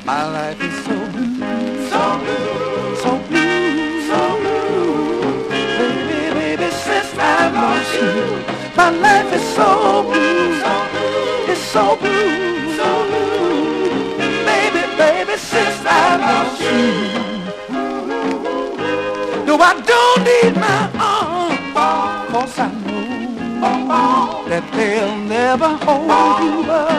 My life is so blue, so blue, so blue, so blue. Baby, baby, since I lost you, my life is so blue, so blue. It's so blue, so blue. Baby, baby, since I lost you. No, I don't need my arms, 'cause I know that they'll never hold you up.